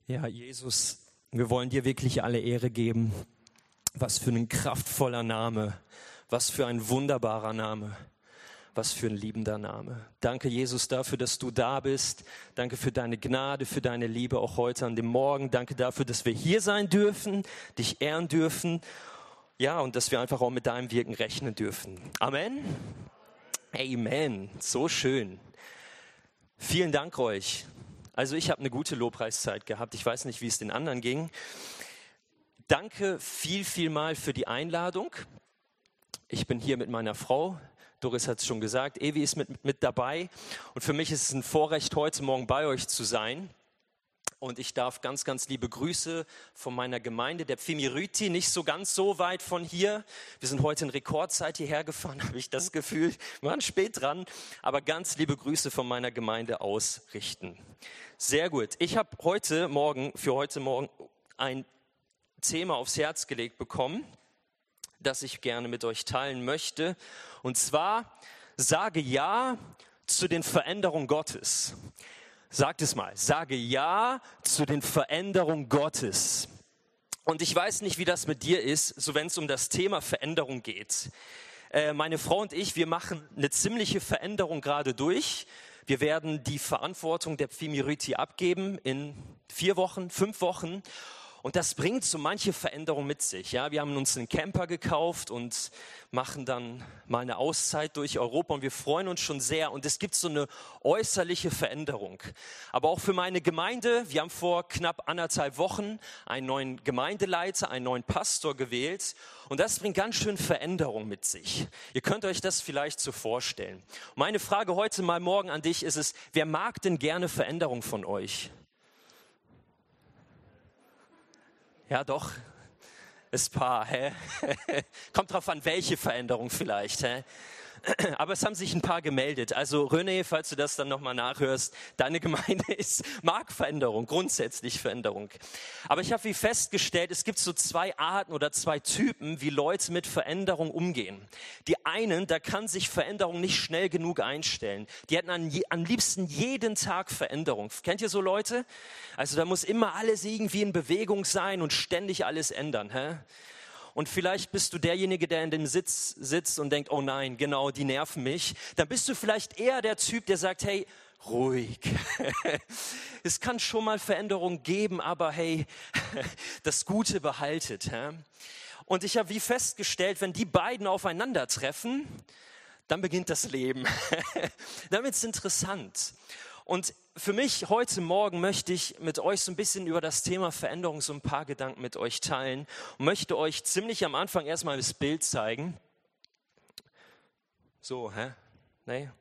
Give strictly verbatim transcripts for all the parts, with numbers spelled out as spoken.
Ja, Jesus, wir wollen dir wirklich alle Ehre geben. Was für ein kraftvoller Name, was für ein wunderbarer Name, was für ein liebender Name. Danke, Jesus, dafür, dass du da bist. Danke für deine Gnade, für deine Liebe auch heute an dem Morgen. Danke dafür, dass wir hier sein dürfen, dich ehren dürfen. Ja, und dass wir einfach auch mit deinem Wirken rechnen dürfen. Amen. Amen. So schön. Vielen Dank euch. Also ich habe eine gute Lobpreiszeit gehabt. Ich weiß nicht, wie es den anderen ging. Danke viel, viel mal für die Einladung. Ich bin hier mit meiner Frau. Doris hat es schon gesagt. Evi ist mit, mit dabei. Und für mich ist es ein Vorrecht, heute Morgen bei euch zu sein. Und ich darf ganz, ganz liebe Grüße von meiner Gemeinde, der Pfimiryti, nicht so ganz so weit von hier. Wir sind heute in Rekordzeit hierher gefahren, habe ich das Gefühl. Wir waren spät dran, aber ganz liebe Grüße von meiner Gemeinde ausrichten. Sehr gut. Ich habe heute Morgen, für heute Morgen ein Thema aufs Herz gelegt bekommen, das ich gerne mit euch teilen möchte. Und zwar, sage Ja zu den Veränderungen Gottes. Sagt es mal, sage Ja zu den Veränderungen Gottes. Und ich weiß nicht, wie das mit dir ist, so wenn es um das Thema Veränderung geht. Äh, meine Frau und ich, wir machen eine ziemliche Veränderung gerade durch. Wir werden die Verantwortung der Pfimiryti abgeben in vier Wochen, fünf Wochen. Und das bringt so manche Veränderung mit sich. Ja, wir haben uns einen Camper gekauft und machen dann mal eine Auszeit durch Europa und wir freuen uns schon sehr. Und es gibt so eine äußerliche Veränderung. Aber auch für meine Gemeinde, wir haben vor knapp anderthalb Wochen einen neuen Gemeindeleiter, einen neuen Pastor gewählt. Und das bringt ganz schön Veränderung mit sich. Ihr könnt euch das vielleicht so vorstellen. Meine Frage heute mal morgen an dich ist es, wer mag denn gerne Veränderung von euch? Ja, doch, ist ein paar. Hä? Kommt drauf an, welche Veränderung vielleicht. Hä? Aber es haben sich ein paar gemeldet. Also René, falls du das dann nochmal nachhörst, deine Gemeinde ist, mag Veränderung, grundsätzlich Veränderung. Aber ich habe wie festgestellt, es gibt so zwei Arten oder zwei Typen, wie Leute mit Veränderung umgehen. Die einen, da kann sich Veränderung nicht schnell genug einstellen. Die hätten an, am liebsten jeden Tag Veränderung. Kennt ihr so Leute? Also da muss immer alles irgendwie in Bewegung sein und ständig alles ändern. Hä? Und vielleicht bist du derjenige, der in dem Sitz sitzt und denkt, oh nein, genau, die nerven mich. Dann bist du vielleicht eher der Typ, der sagt, hey, ruhig. Es kann schon mal Veränderungen geben, aber hey, das Gute behaltet. Und ich habe wie festgestellt, wenn die beiden aufeinandertreffen, dann beginnt das Leben. Dann wird es interessant. Und für mich heute Morgen möchte ich mit euch so ein bisschen über das Thema Veränderung so ein paar Gedanken mit euch teilen und möchte euch ziemlich am Anfang erstmal das Bild zeigen. So, hä? Nee?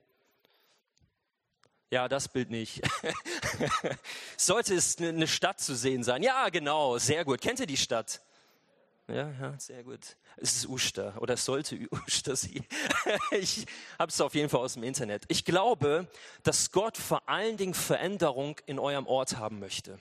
Ja, das Bild nicht. Sollte es eine Stadt zu sehen sein? Ja, genau, sehr gut. Kennt ihr die Stadt? Ja, ja, sehr gut. Es ist Uster oder es sollte Uster sein. Ich habe es auf jeden Fall aus dem Internet. Ich glaube, dass Gott vor allen Dingen Veränderung in eurem Ort haben möchte.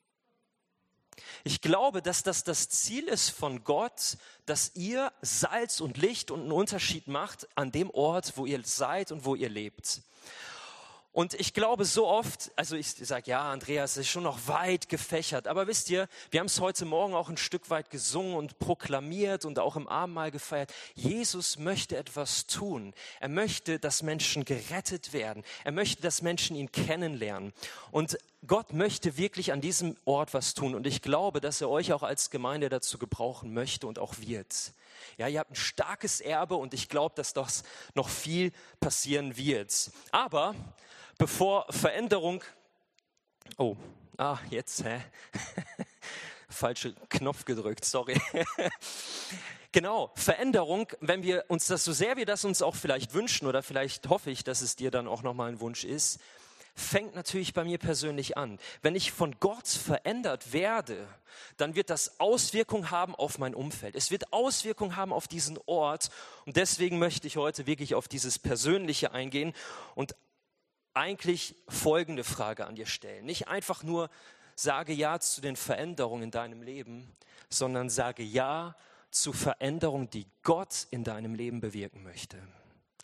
Ich glaube, dass das das Ziel ist von Gott, dass ihr Salz und Licht und einen Unterschied macht an dem Ort, wo ihr seid und wo ihr lebt. Und ich glaube so oft, also ich sage, ja, Andreas, es ist schon noch weit gefächert. Aber wisst ihr, wir haben es heute Morgen auch ein Stück weit gesungen und proklamiert und auch im Abendmahl gefeiert. Jesus möchte etwas tun. Er möchte, dass Menschen gerettet werden. Er möchte, dass Menschen ihn kennenlernen. Und Gott möchte wirklich an diesem Ort was tun. Und ich glaube, dass er euch auch als Gemeinde dazu gebrauchen möchte und auch wird. Ja, ihr habt ein starkes Erbe und ich glaube, dass das noch viel passieren wird. Aber bevor Veränderung, oh, ah, jetzt, hä? Falscher Knopf gedrückt, sorry. Genau, Veränderung, wenn wir uns das, so sehr wir das uns auch vielleicht wünschen oder vielleicht hoffe ich, dass es dir dann auch nochmal ein Wunsch ist, fängt natürlich bei mir persönlich an. Wenn ich von Gott verändert werde, dann wird das Auswirkungen haben auf mein Umfeld. Es wird Auswirkungen haben auf diesen Ort und deswegen möchte ich heute wirklich auf dieses Persönliche eingehen und eigentlich folgende Frage an dir stellen. Nicht einfach nur sage Ja zu den Veränderungen in deinem Leben, sondern sage Ja zu Veränderungen, die Gott in deinem Leben bewirken möchte.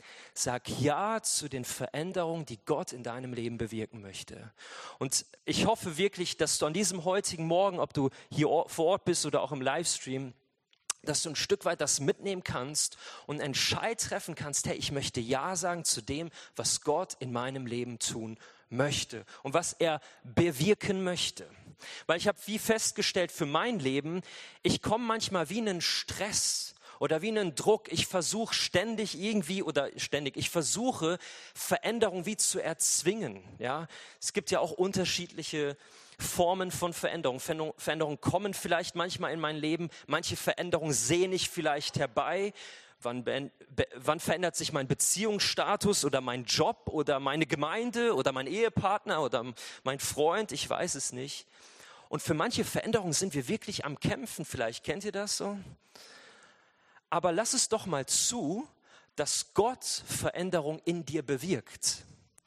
Sag Ja zu den Veränderungen, die Gott in deinem Leben bewirken möchte. Und ich hoffe wirklich, dass du an diesem heutigen Morgen, ob du hier vor Ort bist oder auch im Livestream, dass du ein Stück weit das mitnehmen kannst und einen Entscheid treffen kannst, hey, ich möchte Ja sagen zu dem, was Gott in meinem Leben tun möchte und was er bewirken möchte. Weil ich habe wie festgestellt für mein Leben, ich komme manchmal wie in einen Stress oder wie einen Druck. Ich versuche ständig irgendwie oder ständig, ich versuche Veränderung wie zu erzwingen. Ja? Es gibt ja auch unterschiedliche Formen von Veränderung. Veränderungen kommen vielleicht manchmal in mein Leben, manche Veränderungen sehne ich vielleicht herbei. Wann, be- be- wann verändert sich mein Beziehungsstatus oder mein Job oder meine Gemeinde oder mein Ehepartner oder mein Freund? Ich weiß es nicht. Und für manche Veränderungen sind wir wirklich am Kämpfen. Vielleicht kennt ihr das so? Aber lass es doch mal zu, dass Gott Veränderung in dir bewirkt.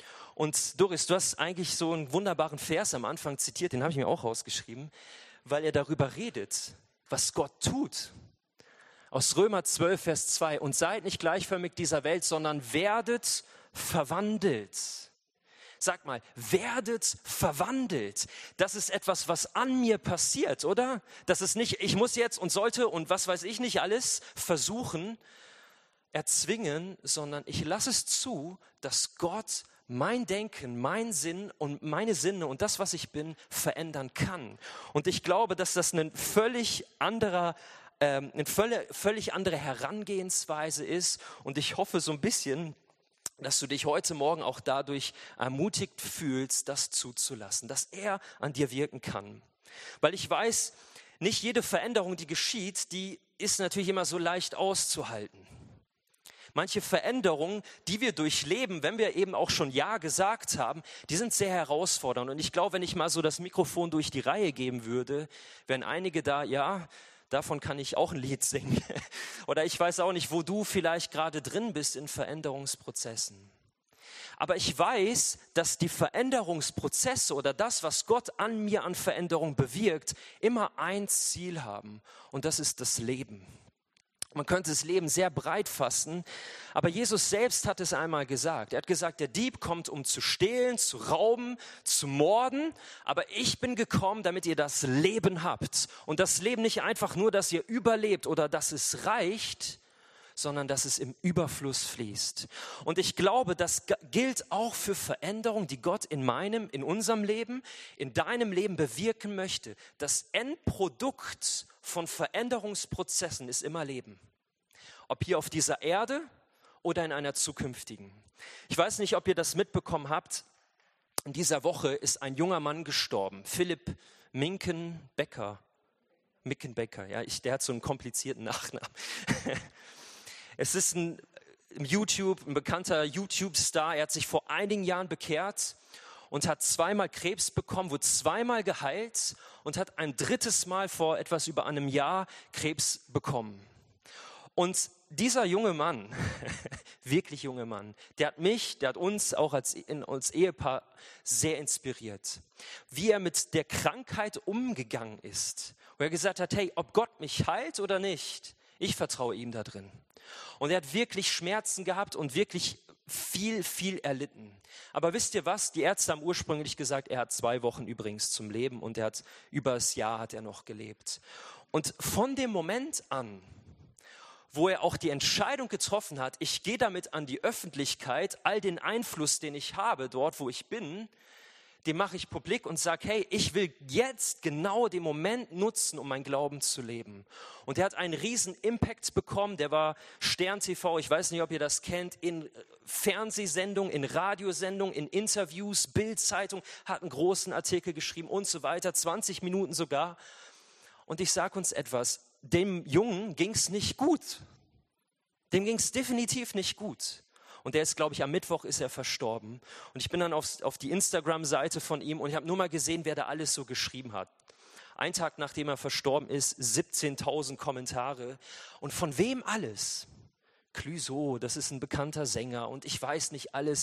Und Doris, du hast eigentlich so einen wunderbaren Vers am Anfang zitiert, den habe ich mir auch rausgeschrieben, weil er darüber redet, was Gott tut. Aus Römer zwölf, Vers zwei. Und seid nicht gleichförmig dieser Welt, sondern werdet verwandelt. Sag mal, werdet verwandelt. Das ist etwas, was an mir passiert, oder? Das ist nicht, ich muss jetzt und sollte und was weiß ich nicht alles versuchen, erzwingen, sondern ich lasse es zu, dass Gott mein Denken, mein Sinn und meine Sinne und das, was ich bin, verändern kann. Und ich glaube, dass das ein völlig anderer, ähm, eine völlig, völlig andere Herangehensweise ist. Und ich hoffe so ein bisschen, dass du dich heute Morgen auch dadurch ermutigt fühlst, das zuzulassen, dass er an dir wirken kann. Weil ich weiß, nicht jede Veränderung, die geschieht, die ist natürlich immer so leicht auszuhalten. Manche Veränderungen, die wir durchleben, wenn wir eben auch schon Ja gesagt haben, die sind sehr herausfordernd. Und ich glaube, wenn ich mal so das Mikrofon durch die Reihe geben würde, wären einige da, ja, davon kann ich auch ein Lied singen. Oder ich weiß auch nicht, wo du vielleicht gerade drin bist in Veränderungsprozessen. Aber ich weiß, dass die Veränderungsprozesse oder das, was Gott an mir an Veränderung bewirkt, immer ein Ziel haben. Und das ist das Leben. Man könnte das Leben sehr breit fassen, aber Jesus selbst hat es einmal gesagt. Er hat gesagt, der Dieb kommt, um zu stehlen, zu rauben, zu morden, aber ich bin gekommen, damit ihr das Leben habt. Und das Leben nicht einfach nur, dass ihr überlebt oder dass es reicht, sondern dass es im Überfluss fließt. Und ich glaube, das gilt auch für Veränderungen, die Gott in meinem, in unserem Leben, in deinem Leben bewirken möchte. Das Endprodukt von Veränderungsprozessen ist immer Leben. Ob hier auf dieser Erde oder in einer zukünftigen. Ich weiß nicht, ob ihr das mitbekommen habt. In dieser Woche ist ein junger Mann gestorben, Philipp Minkenbecker. Mickenbecker, ja, ich, der hat so einen komplizierten Nachnamen. Es ist ein YouTube, ein bekannter YouTube-Star. Er hat sich vor einigen Jahren bekehrt und hat zweimal Krebs bekommen, wurde zweimal geheilt und hat ein drittes Mal vor etwas über einem Jahr Krebs bekommen. Und dieser junge Mann, wirklich junge Mann, der hat mich, der hat uns auch als, in, als Ehepaar sehr inspiriert. Wie er mit der Krankheit umgegangen ist. Wo er gesagt hat, hey, ob Gott mich heilt oder nicht, ich vertraue ihm da drin. Und er hat wirklich Schmerzen gehabt und wirklich viel, viel erlitten. Aber wisst ihr was? Die Ärzte haben ursprünglich gesagt, er hat zwei Wochen übrigens zum Leben und er hat über das Jahr hat er noch gelebt. Und von dem Moment an, wo er auch die Entscheidung getroffen hat, ich gehe damit an die Öffentlichkeit, all den Einfluss, den ich habe dort, wo ich bin, den mache ich publik und sage, hey, ich will jetzt genau den Moment nutzen, um mein Glauben zu leben. Und er hat einen riesen Impact bekommen, der war Stern T V, ich weiß nicht, ob ihr das kennt, in Fernsehsendungen, in Radiosendungen, in Interviews, Bild-Zeitung, hat einen großen Artikel geschrieben und so weiter, zwanzig Minuten sogar. Und ich sage uns etwas, dem Jungen ging es nicht gut. Dem ging es definitiv nicht gut. Und der ist, glaube ich, am Mittwoch ist er verstorben. Und ich bin dann auf, auf die Instagram-Seite von ihm und ich habe nur mal gesehen, wer da alles so geschrieben hat. Ein Tag nachdem er verstorben ist, siebzehntausend Kommentare. Und von wem alles? Clouseau, das ist ein bekannter Sänger und ich weiß nicht alles.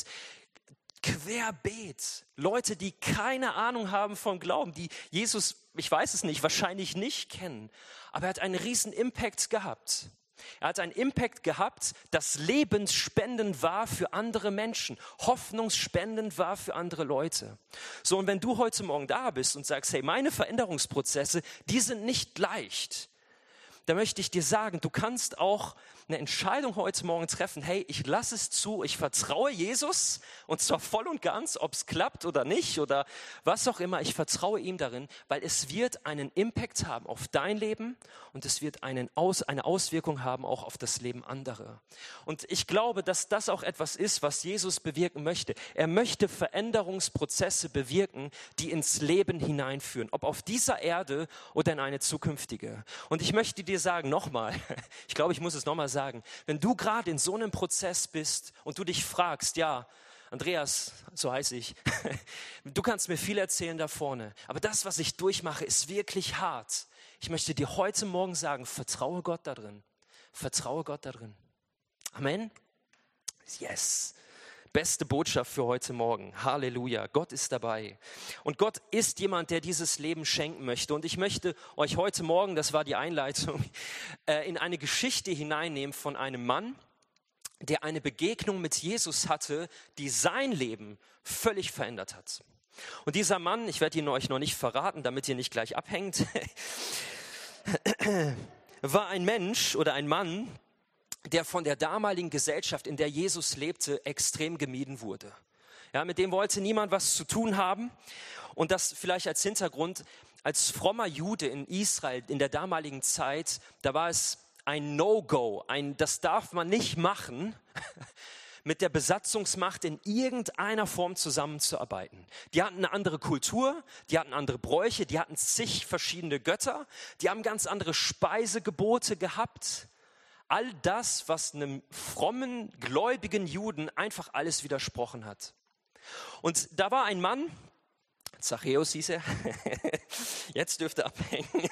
Querbeet. Leute, die keine Ahnung haben vom Glauben, die Jesus, ich weiß es nicht, wahrscheinlich nicht kennen. Aber er hat einen riesen Impact gehabt. Er hat einen Impact gehabt, das lebensspendend war für andere Menschen, hoffnungsspendend war für andere Leute. So, und wenn du heute Morgen da bist und sagst, hey, meine Veränderungsprozesse, die sind nicht leicht, da möchte ich dir sagen, du kannst auch eine Entscheidung heute Morgen treffen, hey, ich lasse es zu, ich vertraue Jesus und zwar voll und ganz, ob es klappt oder nicht oder was auch immer, ich vertraue ihm darin, weil es wird einen Impact haben auf dein Leben und es wird einen Aus, eine Auswirkung haben auch auf das Leben anderer. Und ich glaube, dass das auch etwas ist, was Jesus bewirken möchte. Er möchte Veränderungsprozesse bewirken, die ins Leben hineinführen, ob auf dieser Erde oder in eine zukünftige. Und ich möchte dir sagen, nochmal, ich glaube, ich muss es nochmal sagen, wenn du gerade in so einem Prozess bist und du dich fragst, ja, Andreas, so heiße ich, du kannst mir viel erzählen da vorne, aber das, was ich durchmache, ist wirklich hart. Ich möchte dir heute Morgen sagen, vertraue Gott da drin. Vertraue Gott da drin. Amen? Yes. Beste Botschaft für heute Morgen. Halleluja. Gott ist dabei. Und Gott ist jemand, der dieses Leben schenken möchte. Und ich möchte euch heute Morgen, das war die Einleitung, in eine Geschichte hineinnehmen von einem Mann, der eine Begegnung mit Jesus hatte, die sein Leben völlig verändert hat. Und dieser Mann, ich werde ihn euch noch nicht verraten, damit ihr nicht gleich abhängt, war ein Mensch oder ein Mann, der von der damaligen Gesellschaft, in der Jesus lebte, extrem gemieden wurde. Ja, mit dem wollte niemand was zu tun haben. Und das vielleicht als Hintergrund, als frommer Jude in Israel in der damaligen Zeit, da war es ein No-Go, ein, das darf man nicht machen, mit der Besatzungsmacht in irgendeiner Form zusammenzuarbeiten. Die hatten eine andere Kultur, die hatten andere Bräuche, die hatten zig verschiedene Götter, die haben ganz andere Speisegebote gehabt. All das, was einem frommen, gläubigen Juden einfach alles widersprochen hat. Und da war ein Mann, Zachäus hieß er, jetzt dürfte er abhängen.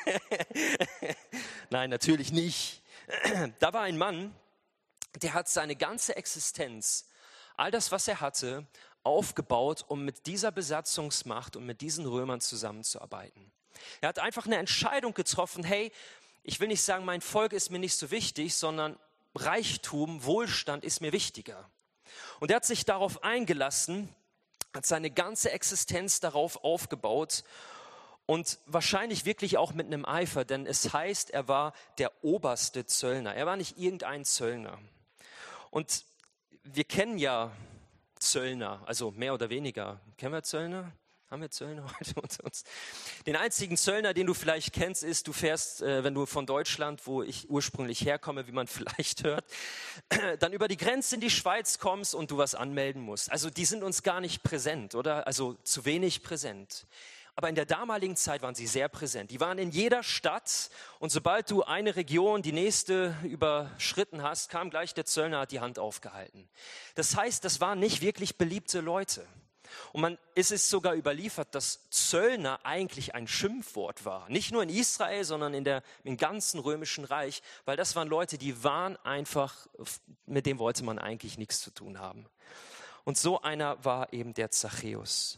Nein, natürlich nicht. Da war ein Mann, der hat seine ganze Existenz, all das, was er hatte, aufgebaut, um mit dieser Besatzungsmacht und mit diesen Römern zusammenzuarbeiten. Er hat einfach eine Entscheidung getroffen, hey, ich will nicht sagen, mein Volk ist mir nicht so wichtig, sondern Reichtum, Wohlstand ist mir wichtiger. Und er hat sich darauf eingelassen, hat seine ganze Existenz darauf aufgebaut und wahrscheinlich wirklich auch mit einem Eifer, denn es heißt, er war der oberste Zöllner. Er war nicht irgendein Zöllner. Und wir kennen ja Zöllner, also mehr oder weniger. Kennen wir Zöllner? Haben wir Zöllner heute unter uns? Den einzigen Zöllner, den du vielleicht kennst, ist, du fährst, äh, wenn du von Deutschland, wo ich ursprünglich herkomme, wie man vielleicht hört, äh, dann über die Grenze in die Schweiz kommst und du was anmelden musst. Also die sind uns gar nicht präsent, oder? Also zu wenig präsent. Aber in der damaligen Zeit waren sie sehr präsent. Die waren in jeder Stadt und sobald du eine Region, die nächste überschritten hast, kam gleich der Zöllner, hat die Hand aufgehalten. Das heißt, das waren nicht wirklich beliebte Leute. Und man, es ist sogar überliefert, dass Zöllner eigentlich ein Schimpfwort war. Nicht nur in Israel, sondern in der, im ganzen römischen Reich, weil das waren Leute, die waren einfach, mit dem wollte man eigentlich nichts zu tun haben. Und so einer war eben der Zachäus.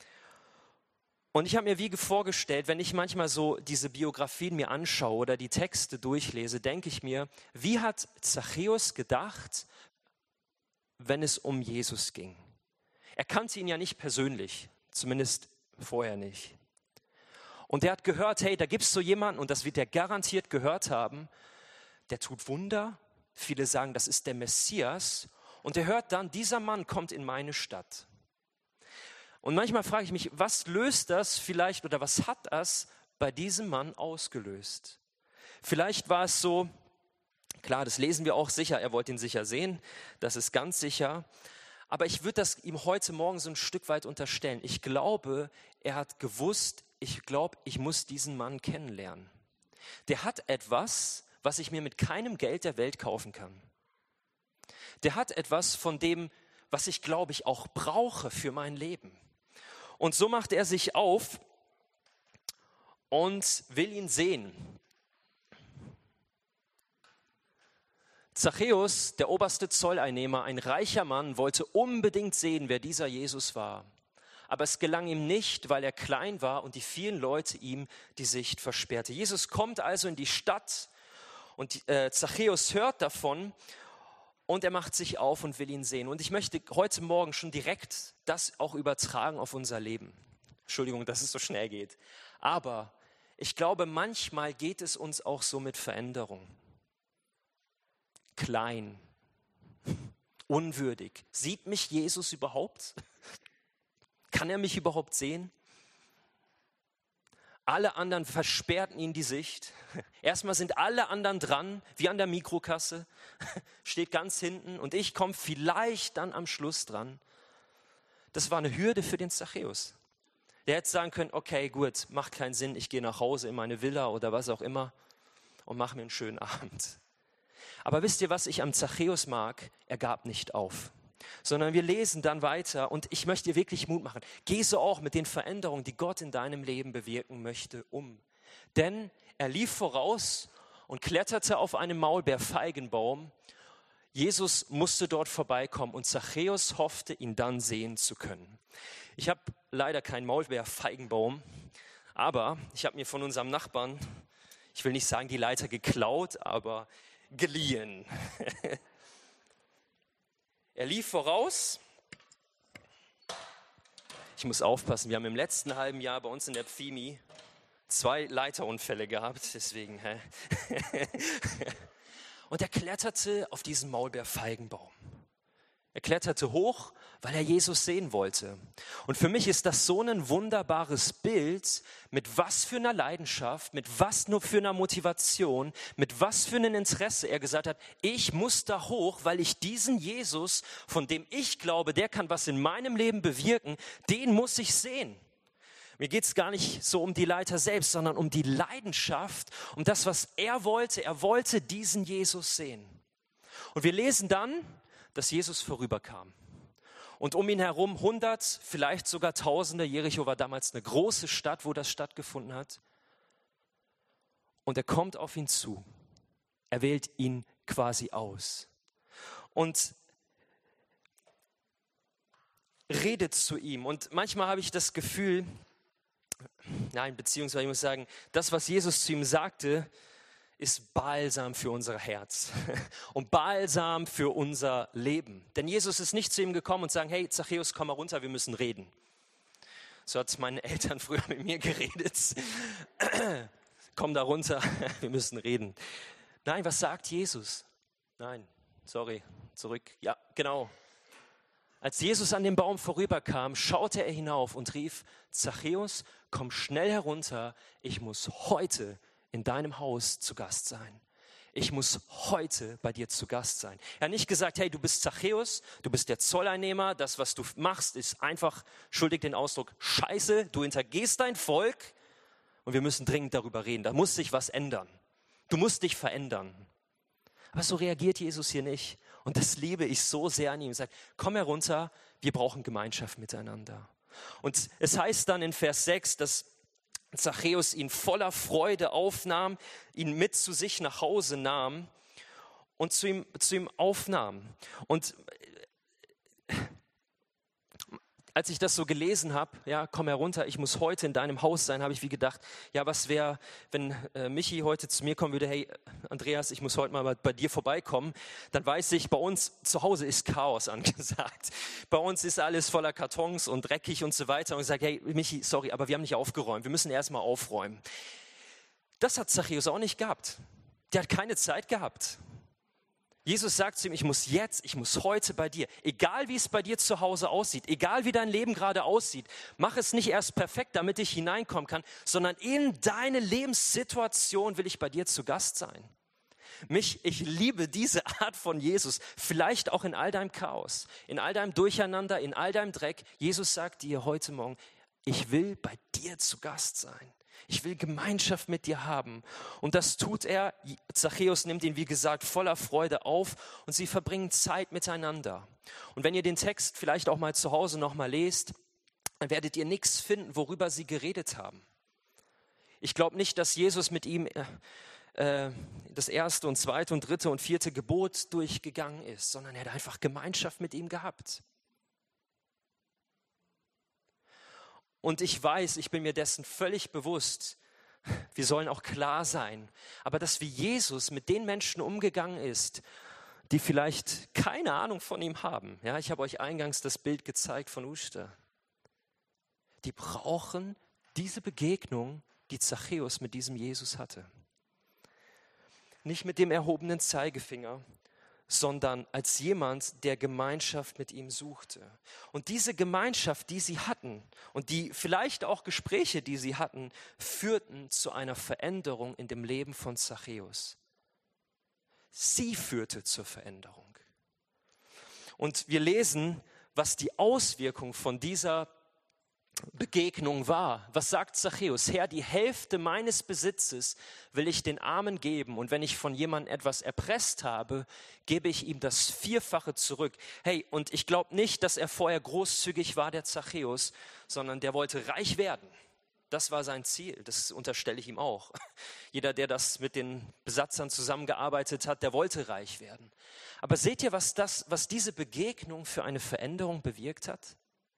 Und ich habe mir wie vorgestellt, wenn ich manchmal so diese Biografien mir anschaue oder die Texte durchlese, denke ich mir, wie hat Zachäus gedacht, wenn es um Jesus ging? Er kannte ihn ja nicht persönlich, zumindest vorher nicht. Und er hat gehört, hey, da gibt es so jemanden, und das wird er garantiert gehört haben, der tut Wunder. Viele sagen, das ist der Messias. Und er hört dann, dieser Mann kommt in meine Stadt. Und manchmal frage ich mich, was löst das vielleicht oder was hat das bei diesem Mann ausgelöst? Vielleicht war es so, klar, das lesen wir auch sicher, er wollte ihn sicher sehen, das ist ganz sicher. Aber ich würde das ihm heute Morgen so ein Stück weit unterstellen. Ich glaube, er hat gewusst, ich glaube, ich muss diesen Mann kennenlernen. Der hat etwas, was ich mir mit keinem Geld der Welt kaufen kann. Der hat etwas von dem, was ich glaube ich auch brauche für mein Leben. Und so macht er sich auf und will ihn sehen. Zachäus, der oberste Zolleinnehmer, ein reicher Mann, wollte unbedingt sehen, wer dieser Jesus war. Aber es gelang ihm nicht, weil er klein war und die vielen Leute ihm die Sicht versperrte. Jesus kommt also in die Stadt Und äh, Zachäus hört davon und er macht sich auf und will ihn sehen. Und ich möchte heute Morgen schon direkt das auch übertragen auf unser Leben. Entschuldigung, dass es so schnell geht. Aber ich glaube, manchmal geht es uns auch so mit Veränderung. Klein, unwürdig. Sieht mich Jesus überhaupt? Kann er mich überhaupt sehen? Alle anderen versperrten ihm die Sicht. Erstmal sind alle anderen dran, wie an der Mikrokasse, steht ganz hinten und ich komme vielleicht dann am Schluss dran. Das war eine Hürde für den Zachäus. Der hätte sagen können, okay, gut, macht keinen Sinn, ich gehe nach Hause in meine Villa oder was auch immer und mache mir einen schönen Abend. Aber wisst ihr, was ich am Zachäus mag? Er gab nicht auf. Sondern wir lesen dann weiter und ich möchte dir wirklich Mut machen. Geh so auch mit den Veränderungen, die Gott in deinem Leben bewirken möchte, um. Denn er lief voraus und kletterte auf einen Maulbeerfeigenbaum. Jesus musste dort vorbeikommen und Zachäus hoffte, ihn dann sehen zu können. Ich habe leider keinen Maulbeerfeigenbaum, aber ich habe mir von unserem Nachbarn, ich will nicht sagen die Leiter geklaut, aber geliehen. Er lief voraus. Ich muss aufpassen, wir haben im letzten halben Jahr bei uns in der Pfimi zwei Leiterunfälle gehabt, deswegen. Hä? Und er kletterte auf diesen Maulbeerfeigenbaum. Er kletterte hoch, weil er Jesus sehen wollte. Und für mich ist das so ein wunderbares Bild, mit was für einer Leidenschaft, mit was nur für einer Motivation, mit was für einem Interesse er gesagt hat, ich muss da hoch, weil ich diesen Jesus, von dem ich glaube, der kann was in meinem Leben bewirken, den muss ich sehen. Mir geht es gar nicht so um die Leiter selbst, sondern um die Leidenschaft, um das, was er wollte. Er wollte diesen Jesus sehen. Und wir lesen dann, dass Jesus vorüberkam. Und um ihn herum hundert, vielleicht sogar Tausende. Jericho war damals eine große Stadt, wo das stattgefunden hat. Und er kommt auf ihn zu. Er wählt ihn quasi aus. Und redet zu ihm. Und manchmal habe ich das Gefühl, nein, beziehungsweise ich muss sagen, das, was Jesus zu ihm sagte, ist Balsam für unser Herz und Balsam für unser Leben. Denn Jesus ist nicht zu ihm gekommen und sagen, hey Zachäus, komm mal runter, wir müssen reden. So hat meine Eltern früher mit mir geredet. Komm da runter, wir müssen reden. Nein, was sagt Jesus? Nein, sorry, zurück. Ja, genau. Als Jesus an dem Baum vorüberkam, schaute er hinauf und rief, Zachäus, komm schnell herunter, ich muss heute in deinem Haus zu Gast sein. Ich muss heute bei dir zu Gast sein. Er hat nicht gesagt, hey, du bist Zachäus, du bist der Zolleinnehmer, das, was du machst, ist einfach, schuldig den Ausdruck, Scheiße, du hintergehst dein Volk und wir müssen dringend darüber reden. Da muss sich was ändern. Du musst dich verändern. Aber so reagiert Jesus hier nicht. Und das liebe ich so sehr an ihm. Er sagt, komm herunter, wir brauchen Gemeinschaft miteinander. Und es heißt dann in Vers sechs, dass Zachäus ihn voller Freude aufnahm, ihn mit zu sich nach Hause nahm und zu ihm, zu ihm aufnahm. Und als ich das so gelesen habe, ja, komm herunter, ich muss heute in deinem Haus sein, habe ich wie gedacht, ja, was wäre, wenn äh, Michi heute zu mir kommen würde, hey, Andreas, ich muss heute mal bei dir vorbeikommen, dann weiß ich, bei uns zu Hause ist Chaos angesagt. Bei uns ist alles voller Kartons und dreckig und so weiter. Und ich sage, hey, Michi, sorry, aber wir haben nicht aufgeräumt, wir müssen erstmal aufräumen. Das hat Zachäus auch nicht gehabt. Der hat keine Zeit gehabt. Jesus sagt zu ihm, ich muss jetzt, ich muss heute bei dir. Egal wie es bei dir zu Hause aussieht, egal wie dein Leben gerade aussieht, mach es nicht erst perfekt, damit ich hineinkommen kann, sondern in deine Lebenssituation will ich bei dir zu Gast sein. Mich, ich liebe diese Art von Jesus, vielleicht auch in all deinem Chaos, in all deinem Durcheinander, in all deinem Dreck. Jesus sagt dir heute Morgen, ich will bei dir zu Gast sein. Ich will Gemeinschaft mit dir haben. Und das tut er. Zachäus nimmt ihn, wie gesagt, voller Freude auf und sie verbringen Zeit miteinander. Und wenn ihr den Text vielleicht auch mal zu Hause nochmal lest, dann werdet ihr nichts finden, worüber sie geredet haben. Ich glaube nicht, dass Jesus mit ihm äh, das erste und zweite und dritte und vierte Gebot durchgegangen ist, sondern er hat einfach Gemeinschaft mit ihm gehabt. Und ich weiß, ich bin mir dessen völlig bewusst, Wir sollen auch klar sein. Aber dass wie Jesus mit den Menschen umgegangen ist, die vielleicht keine Ahnung von ihm haben. Ja, ich habe euch eingangs das Bild gezeigt von Uster. Die brauchen diese Begegnung, die Zachäus mit diesem Jesus hatte. Nicht mit dem erhobenen Zeigefinger, sondern als jemand, der Gemeinschaft mit ihm suchte. Und diese Gemeinschaft, die sie hatten und die vielleicht auch Gespräche, die sie hatten, führten zu einer Veränderung in dem Leben von Zachäus. Sie führte zur Veränderung. Und wir lesen, was die Auswirkung von dieser Begegnung war. Was sagt Zachäus? Herr, die Hälfte meines Besitzes will ich den Armen geben und wenn ich von jemandem etwas erpresst habe, gebe ich ihm das Vierfache zurück. Hey, und ich glaube nicht, dass er vorher großzügig war, der Zachäus, sondern der wollte reich werden. Das war sein Ziel, das unterstelle ich ihm auch. Jeder, der das mit den Besatzern zusammengearbeitet hat, der wollte reich werden. Aber seht ihr, was, das, was diese Begegnung für eine Veränderung bewirkt hat?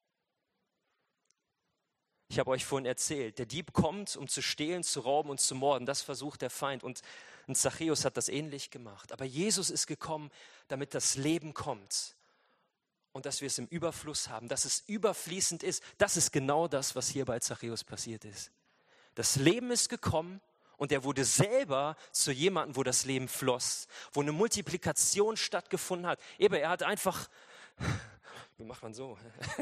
Ich habe euch vorhin erzählt, der Dieb kommt, um zu stehlen, zu rauben und zu morden. Das versucht der Feind. Und ein Zachäus hat das ähnlich gemacht. Aber Jesus ist gekommen, damit das Leben kommt. Und dass wir es im Überfluss haben, dass es überfließend ist. Das ist genau das, was hier bei Zachäus passiert ist. Das Leben ist gekommen und er wurde selber zu jemandem, wo das Leben floss. Wo eine Multiplikation stattgefunden hat. Eben, er hat einfach, wie macht man so?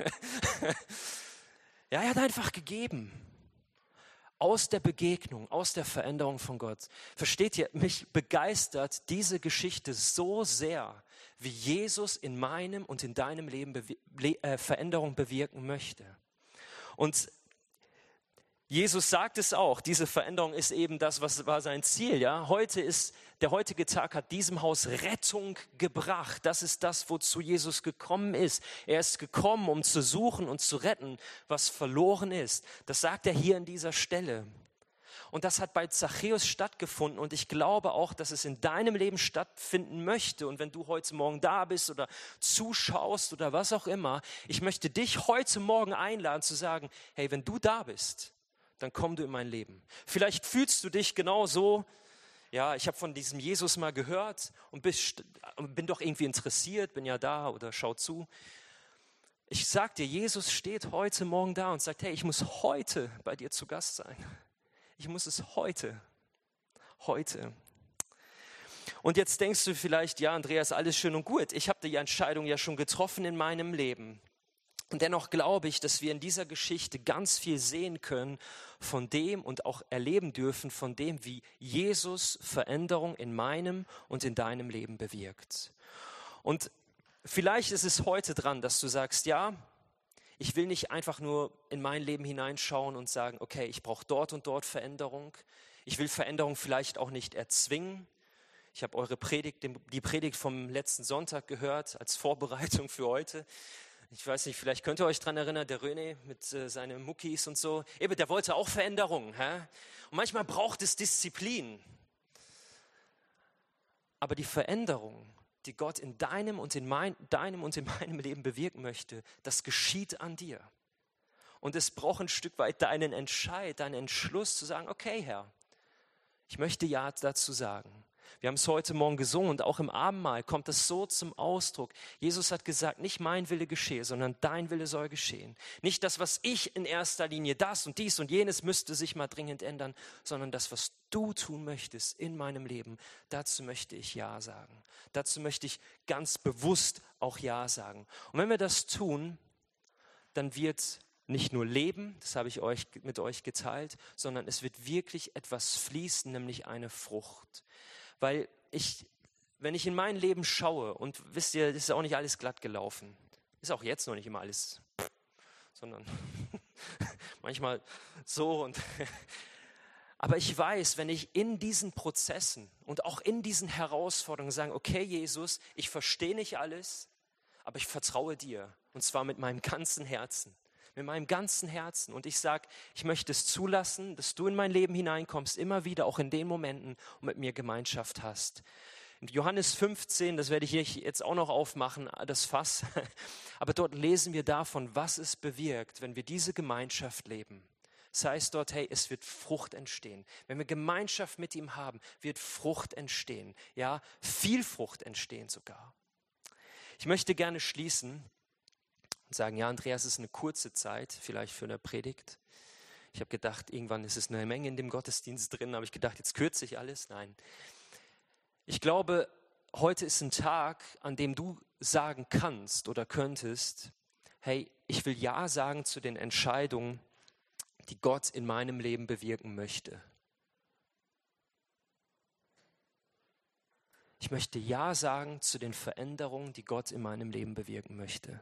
Ja, er hat einfach gegeben. Aus der Begegnung, aus der Veränderung von Gott. Versteht ihr, mich begeistert diese Geschichte so sehr, wie Jesus in meinem und in deinem Leben Bewe- äh, Veränderung bewirken möchte. Und Jesus sagt es auch, diese Veränderung ist eben das, was war sein Ziel. Ja? Heute ist, der heutige Tag hat diesem Haus Rettung gebracht. Das ist das, wozu Jesus gekommen ist. Er ist gekommen, um zu suchen und zu retten, was verloren ist. Das sagt er hier an dieser Stelle. Und das hat bei Zachäus stattgefunden und ich glaube auch, dass es in deinem Leben stattfinden möchte. Und wenn du heute Morgen da bist oder zuschaust oder was auch immer, ich möchte dich heute Morgen einladen zu sagen, hey, wenn du da bist, dann komm du in mein Leben. Vielleicht fühlst du dich genau so, ja, ich habe von diesem Jesus mal gehört und bist, bin doch irgendwie interessiert, bin ja da oder schau zu. Ich sag dir, Jesus steht heute Morgen da und sagt, hey, ich muss heute bei dir zu Gast sein. Ich muss es heute, heute. Und jetzt denkst du vielleicht, ja, Andreas, alles schön und gut. Ich habe die Entscheidung ja schon getroffen in meinem Leben. Und dennoch glaube ich, dass wir in dieser Geschichte ganz viel sehen können von dem und auch erleben dürfen von dem, wie Jesus Veränderung in meinem und in deinem Leben bewirkt. Und vielleicht ist es heute dran, dass du sagst, ja, ich will nicht einfach nur in mein Leben hineinschauen und sagen, okay, ich brauche dort und dort Veränderung. Ich will Veränderung vielleicht auch nicht erzwingen. Ich habe eure Predigt, die Predigt vom letzten Sonntag gehört als Vorbereitung für heute. Ich weiß nicht, vielleicht könnt ihr euch daran erinnern, der René mit äh, seinen Muckis und so. Eben, der wollte auch Veränderungen. Hä? Und manchmal braucht es Disziplin. Aber die Veränderung, die Gott in deinem und in mein, deinem und in meinem Leben bewirken möchte, das geschieht an dir. Und es braucht ein Stück weit deinen Entscheid, deinen Entschluss zu sagen, okay, Herr, ich möchte Ja dazu sagen. Wir haben es heute Morgen gesungen und auch im Abendmahl kommt es so zum Ausdruck. Jesus hat gesagt, nicht mein Wille geschehe, sondern dein Wille soll geschehen. Nicht das, was ich in erster Linie, das und dies und jenes müsste sich mal dringend ändern, sondern das, was du tun möchtest in meinem Leben, dazu möchte ich Ja sagen. Dazu möchte ich ganz bewusst auch Ja sagen. Und wenn wir das tun, dann wird nicht nur Leben, das habe ich euch mit euch geteilt, sondern es wird wirklich etwas fließen, nämlich eine Frucht. Weil ich, wenn ich in mein Leben schaue, und wisst ihr, das ist auch nicht alles glatt gelaufen. Ist auch jetzt noch nicht immer alles, sondern manchmal so. Und aber ich weiß, wenn ich in diesen Prozessen und auch in diesen Herausforderungen sage, okay Jesus, ich verstehe nicht alles, aber ich vertraue dir. Und zwar mit meinem ganzen Herzen. Mit meinem ganzen Herzen. Und ich sage, ich möchte es zulassen, dass du in mein Leben hineinkommst, immer wieder, auch in den Momenten, und mit mir Gemeinschaft hast. In Johannes fünfzehn, das werde ich jetzt auch noch aufmachen, das Fass. Aber dort lesen wir davon, was es bewirkt, wenn wir diese Gemeinschaft leben. Das heißt dort, hey, es wird Frucht entstehen. Wenn wir Gemeinschaft mit ihm haben, wird Frucht entstehen. Ja, viel Frucht entstehen sogar. Ich möchte gerne schließen und sagen, ja, Andreas, es ist eine kurze Zeit, vielleicht für eine Predigt. Ich habe gedacht, irgendwann ist es eine Menge in dem Gottesdienst drin, habe ich gedacht, jetzt kürze ich alles. Nein. Ich glaube, heute ist ein Tag, an dem du sagen kannst oder könntest, hey, ich will Ja sagen zu den Entscheidungen, die Gott in meinem Leben bewirken möchte. Ich möchte Ja sagen zu den Veränderungen, die Gott in meinem Leben bewirken möchte.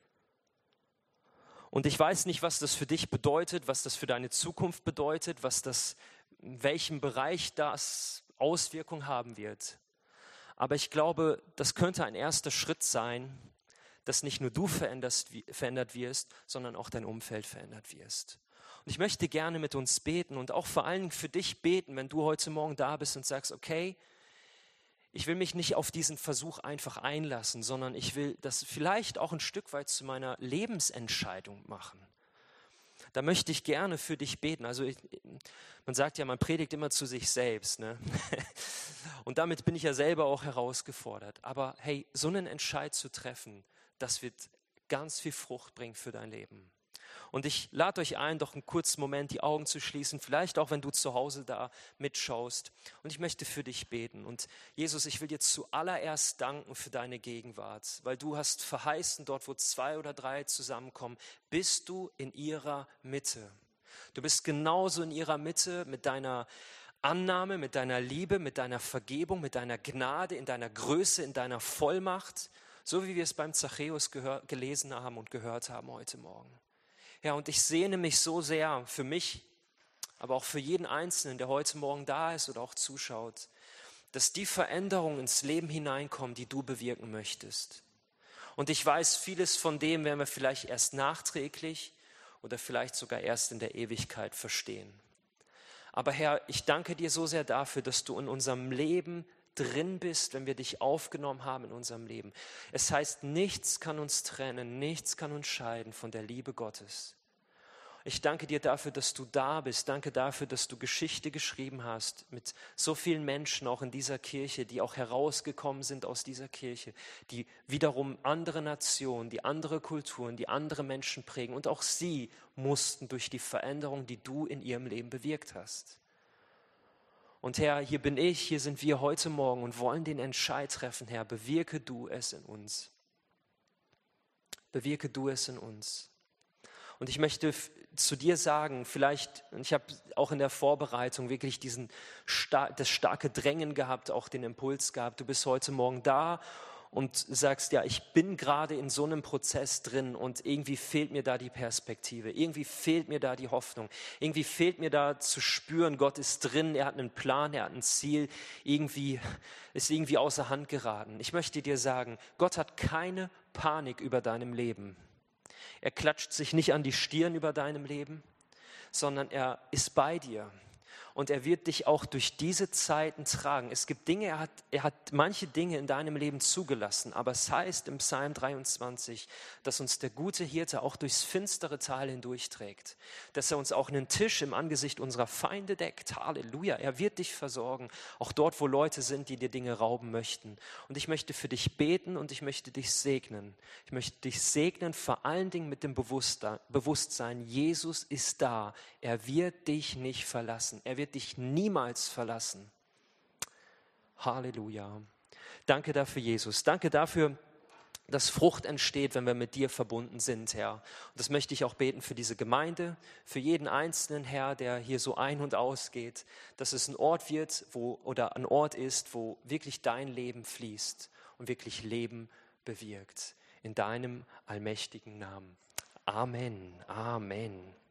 Und ich weiß nicht, was das für dich bedeutet, was das für deine Zukunft bedeutet, was das, in welchem Bereich das Auswirkungen haben wird. Aber ich glaube, das könnte ein erster Schritt sein, dass nicht nur du veränderst, verändert wirst, sondern auch dein Umfeld verändert wirst. Und ich möchte gerne mit uns beten und auch vor allem für dich beten, wenn du heute Morgen da bist und sagst, okay, ich will mich nicht auf diesen Versuch einfach einlassen, sondern ich will das vielleicht auch ein Stück weit zu meiner Lebensentscheidung machen. Da möchte ich gerne für dich beten. Also ich, man sagt ja, man predigt immer zu sich selbst, ne? Und damit bin ich ja selber auch herausgefordert. Aber hey, so einen Entscheid zu treffen, das wird ganz viel Frucht bringen für dein Leben. Und ich lade euch ein, doch einen kurzen Moment die Augen zu schließen, vielleicht auch, wenn du zu Hause da mitschaust. Und ich möchte für dich beten. Und Jesus, ich will dir zuallererst danken für deine Gegenwart, weil du hast verheißen, dort wo zwei oder drei zusammenkommen, bist du in ihrer Mitte. Du bist genauso in ihrer Mitte mit deiner Annahme, mit deiner Liebe, mit deiner Vergebung, mit deiner Gnade, in deiner Größe, in deiner Vollmacht, so wie wir es beim Zachäus gehör- gelesen haben und gehört haben heute Morgen. Ja, und ich sehne mich so sehr für mich, aber auch für jeden Einzelnen, der heute Morgen da ist oder auch zuschaut, dass die Veränderungen ins Leben hineinkommen, die du bewirken möchtest. Und ich weiß, vieles von dem werden wir vielleicht erst nachträglich oder vielleicht sogar erst in der Ewigkeit verstehen. Aber Herr, ich danke dir so sehr dafür, dass du in unserem Leben drin bist, wenn wir dich aufgenommen haben in unserem Leben. Es heißt, nichts kann uns trennen, nichts kann uns scheiden von der Liebe Gottes. Ich danke dir dafür, dass du da bist. Danke dafür, dass du Geschichte geschrieben hast mit so vielen Menschen auch in dieser Kirche, die auch herausgekommen sind aus dieser Kirche, die wiederum andere Nationen, die andere Kulturen, die andere Menschen prägen. Und auch sie mussten durch die Veränderung, die du in ihrem Leben bewirkt hast. Und Herr, hier bin ich, hier sind wir heute Morgen und wollen den Entscheid treffen, Herr, bewirke du es in uns. Bewirke du es in uns. Und ich möchte f- zu dir sagen, vielleicht, ich habe auch in der Vorbereitung wirklich diesen sta- das starke Drängen gehabt, auch den Impuls gehabt, du bist heute Morgen da und sagst, ja, ich bin gerade in so einem Prozess drin und irgendwie fehlt mir da die Perspektive, irgendwie fehlt mir da die Hoffnung, irgendwie fehlt mir da zu spüren, Gott ist drin, er hat einen Plan, er hat ein Ziel, irgendwie ist irgendwie außer Hand geraten. Ich möchte dir sagen, Gott hat keine Panik über deinem Leben. Er klatscht sich nicht an die Stirn über deinem Leben, sondern er ist bei dir. Und er wird dich auch durch diese Zeiten tragen. Es gibt Dinge, er hat, er hat manche Dinge in deinem Leben zugelassen, aber es heißt im Psalm dreiundzwanzig, dass uns der gute Hirte auch durchs finstere Tal hindurchträgt, dass er uns auch einen Tisch im Angesicht unserer Feinde deckt. Halleluja, er wird dich versorgen, auch dort, wo Leute sind, die dir Dinge rauben möchten. Und ich möchte für dich beten und ich möchte dich segnen. Ich möchte dich segnen, vor allen Dingen mit dem Bewusstsein, Jesus ist da, er wird dich nicht verlassen, er wird dich niemals verlassen. Halleluja. Danke dafür, Jesus. Danke dafür, dass Frucht entsteht, wenn wir mit dir verbunden sind, Herr. Und das möchte ich auch beten für diese Gemeinde, für jeden Einzelnen, Herr, der hier so ein- und ausgeht, dass es ein Ort wird, wo, oder ein Ort ist, wo wirklich dein Leben fließt und wirklich Leben bewirkt. In deinem allmächtigen Namen. Amen. Amen.